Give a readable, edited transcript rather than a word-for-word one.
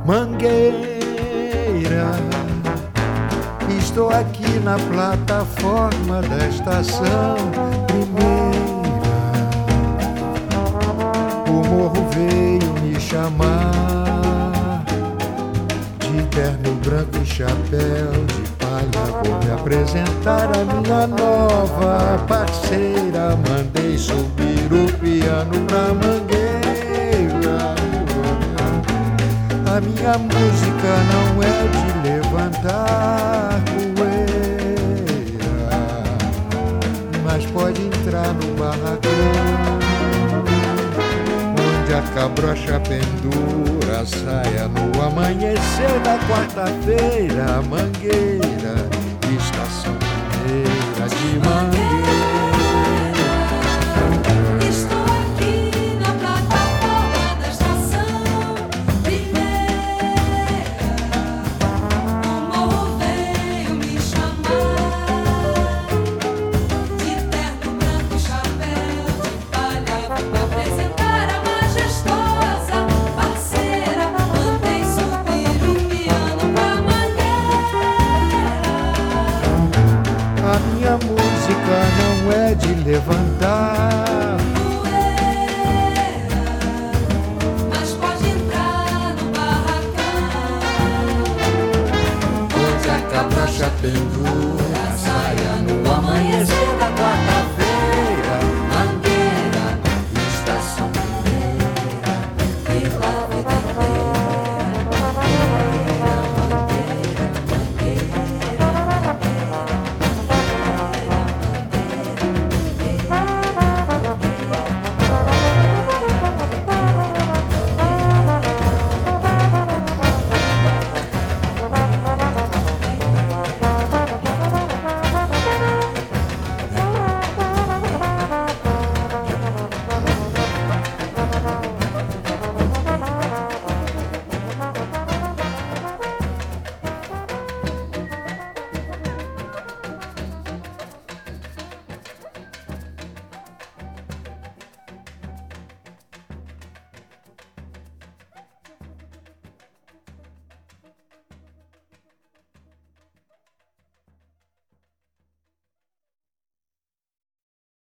Mangueira, estou aqui na plataforma da estação primeira. O morro veio me chamar, de terno branco e chapéu de palha. Vou me apresentar a minha nova parceira. Mandei subir o piano pra Mangueira. A minha música não é de levantar poeira, mas pode entrar no barracão, onde a cabrocha pendura a saia no amanhecer da quarta-feira. Mangueira, estação primeira de Mangueira.